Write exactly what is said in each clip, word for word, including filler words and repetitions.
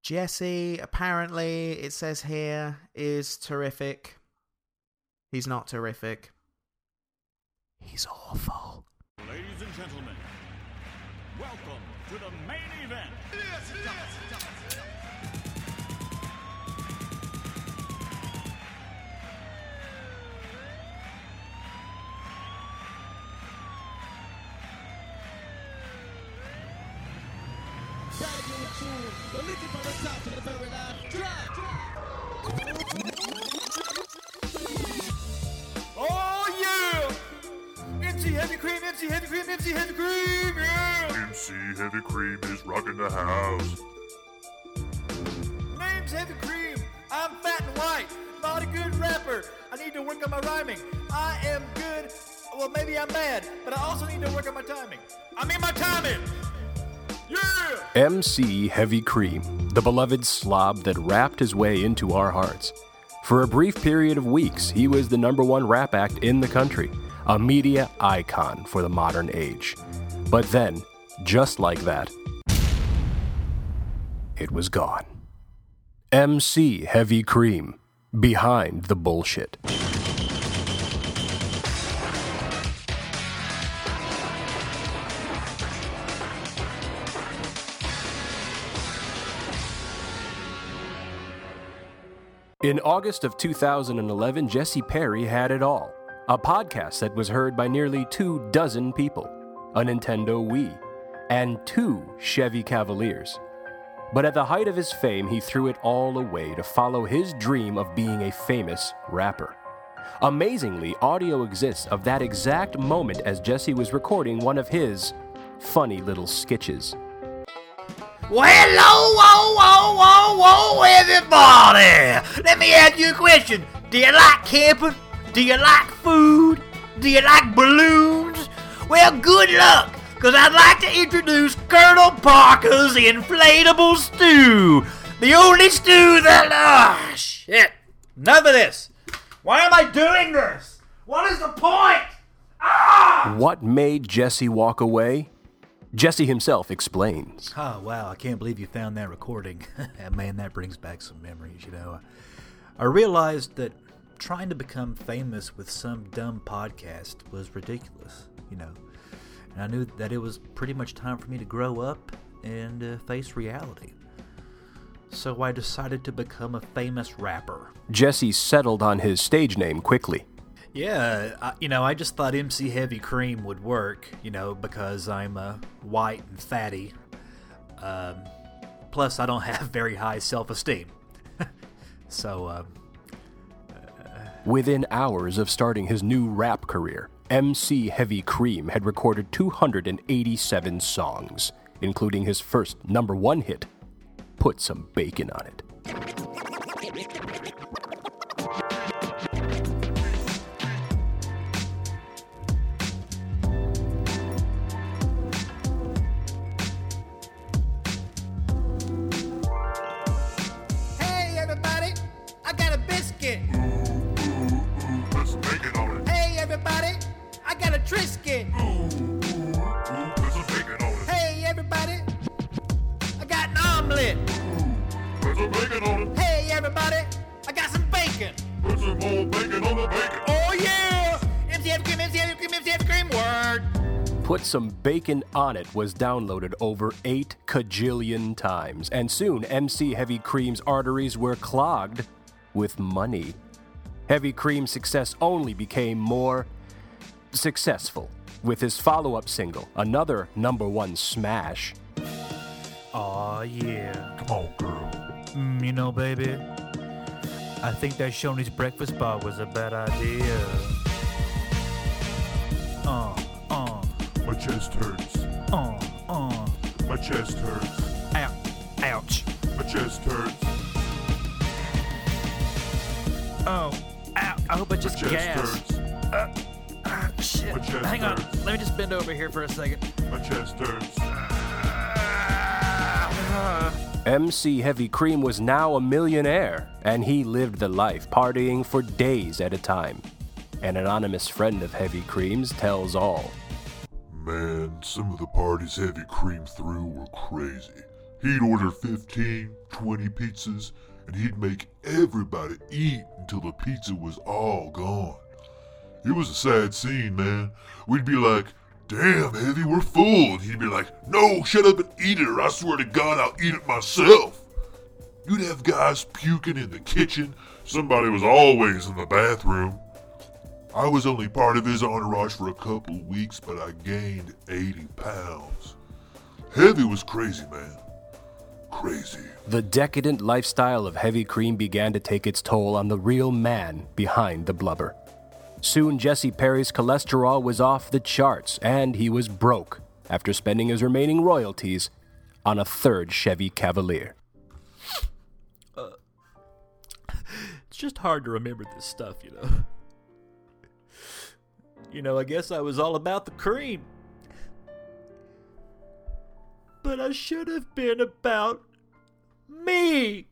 Jesse, apparently, it says here, is terrific. He's not terrific. He's awful. Ladies and gentlemen, welcome to the main event. Yes, yes, yes. Oh yeah! M C Heavy Cream, M C Heavy Cream, M C Heavy Cream, yeah! M C Heavy Cream is rocking the house. Name's Heavy Cream. I'm fat and white. Not a good rapper. I need to work on my rhyming. I am good. Well, maybe I'm bad, but I also need to work on my timing. I mean my timing. Yeah! M C Heavy Cream, the beloved slob that rapped his way into our hearts. For a brief period of weeks, he was the number one rap act in the country, a media icon for the modern age. But then, just like that, it was gone. M C Heavy Cream, behind the bullshit. In August of two thousand eleven, Jesse Perry had it all. A podcast that was heard by nearly two dozen people, a Nintendo Wii, and two Chevy Cavaliers. But at the height of his fame, he threw it all away to follow his dream of being a famous rapper. Amazingly, audio exists of that exact moment as Jesse was recording one of his funny little sketches. Well, hello, whoa, whoa, whoa, whoa, everybody! Let me ask you a question. Do you like camping? Do you like food? Do you like balloons? Well, good luck, because I'd like to introduce Colonel Parker's Inflatable Stew. The only stew that... Ah, shit. Enough of this. Why am I doing this? What is the point? Ah! What made Jesse walk away? Jesse himself explains. Oh, wow, I can't believe you found that recording. Man, that brings back some memories, you know. I realized that trying to become famous with some dumb podcast was ridiculous, you know. And I knew that it was pretty much time for me to grow up and uh, face reality. So I decided to become a famous rapper. Jesse settled on his stage name quickly. Yeah, I, you know, I just thought M C Heavy Cream would work, you know, because I'm uh, white and fatty. Um, plus, I don't have very high self-esteem. so, uh, uh, Within hours of starting his new rap career, M C Heavy Cream had recorded two hundred eighty-seven songs, including his first number one hit, Put Some Bacon on It. Trisket. Hey everybody, I got an omelet. Put some bacon on it. Hey everybody, I got some bacon. Put some more bacon on the bacon. Oh yeah, M C Heavy Cream, M C Heavy Cream, M C Heavy Cream, word. Put Some Bacon on It was downloaded over eight cajillion times, and soon M C Heavy Cream's arteries were clogged with money. Heavy Cream's success only became more successful with his follow-up single, another number one smash. Aw, yeah. Come on, girl. Mm, you know, baby, I think that Shoney's breakfast bar was a bad idea. Uh, uh. My chest hurts. Uh, uh. My chest hurts. Ow. Ouch. My chest hurts. Oh. Ow. I hope I just My chest gasped. hurts. Uh, uh, shit. My chest Hang on. hurts. Let me just bend over here for a second. My chest hurts. M C Heavy Cream was now a millionaire, and he lived the life, partying for days at a time. An anonymous friend of Heavy Cream's tells all. Man, some of the parties Heavy Cream threw were crazy. He'd order fifteen, twenty pizzas, and he'd make everybody eat until the pizza was all gone. It was a sad scene, man. We'd be like, damn, Heavy, we're full. And he'd be like, no, shut up and eat it, or I swear to God I'll eat it myself. You'd have guys puking in the kitchen. Somebody was always in the bathroom. I was only part of his entourage for a couple of weeks, but I gained eighty pounds. Heavy was crazy, man. Crazy. The decadent lifestyle of Heavy Cream began to take its toll on the real man behind the blubber. Soon Jesse Perry's cholesterol was off the charts, and he was broke after spending his remaining royalties on a third Chevy Cavalier. Uh, it's just hard to remember this stuff, you know. You know, I guess I was all about the cream. But I should have been about me.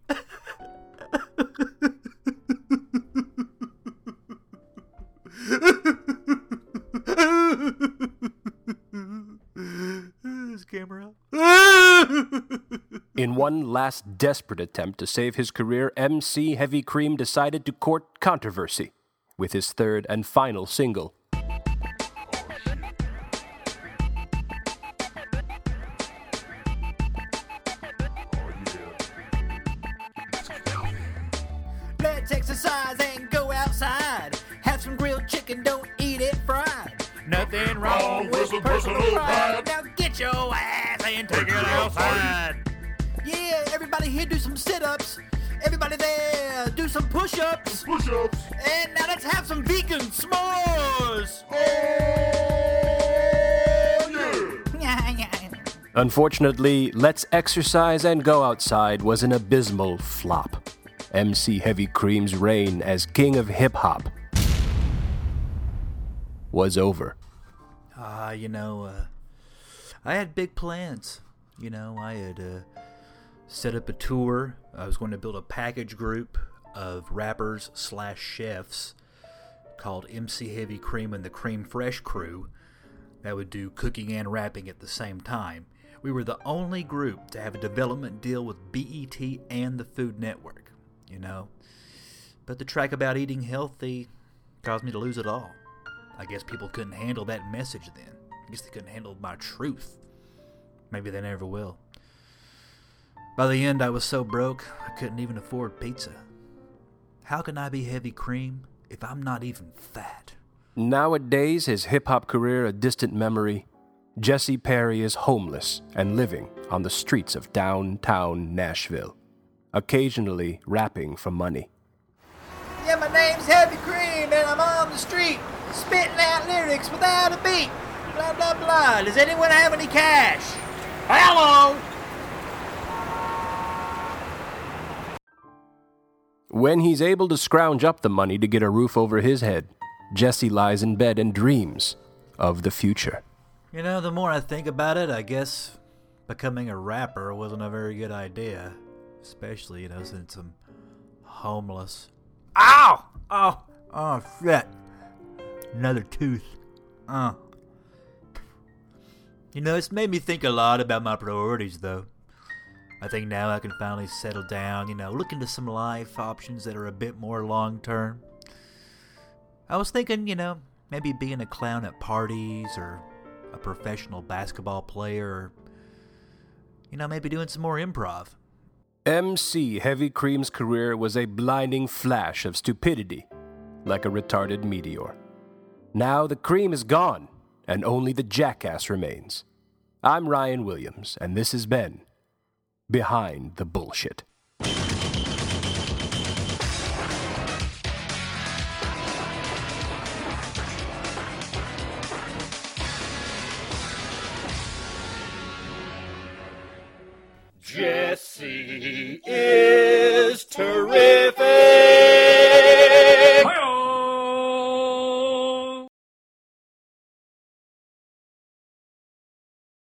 This camera. In one last desperate attempt to save his career, M C Heavy Cream decided to court controversy with his third and final single, Let's exercise and go outside. Have some grilled chicken, don't eat it fried. Nothing wrong with personal pride. Now get your ass and take it outside. Yeah, everybody here do some sit-ups. Everybody there do some push-ups. Push-ups. And now let's have some vegan s'mores. Unfortunately, Let's Exercise and Go Outside was an abysmal flop. M C Heavy Cream's reign as king of hip-hop was over. Ah, uh, you know, uh, I had big plans. You know, I had uh, set up a tour. I was going to build a package group of rappers slash chefs called M C Heavy Cream and the Cream Fresh Crew that would do cooking and rapping at the same time. We were the only group to have a development deal with B E T and the Food Network, you know. But the track about eating healthy caused me to lose it all. I guess people couldn't handle that message then. I guess they couldn't handle my truth. Maybe they never will. By the end, I was so broke, I couldn't even afford pizza. How can I be Heavy Cream if I'm not even fat? Nowadays, his hip-hop career a distant memory, Jesse Perry is homeless and living on the streets of downtown Nashville, occasionally rapping for money. Yeah, my name's Heavy Cream and I'm on the street spitting out lyrics without a beat. Blah, blah, blah. Does anyone have any cash? Hello! When he's able to scrounge up the money to get a roof over his head, Jesse lies in bed and dreams of the future. You know, the more I think about it, I guess becoming a rapper wasn't a very good idea. Especially, you know, since I'm homeless. Ow! Oh, oh, shit. Another tooth. Oh. You know, it's made me think a lot about my priorities, though. I think now I can finally settle down, you know, look into some life options that are a bit more long-term. I was thinking, you know, maybe being a clown at parties or a professional basketball player or, you know, maybe doing some more improv. M C Heavy Cream's career was a blinding flash of stupidity, like a retarded meteor. Now the cream is gone, and only the jackass remains. I'm Ryan Williams, and this has been Behind the Bullshit. Jesse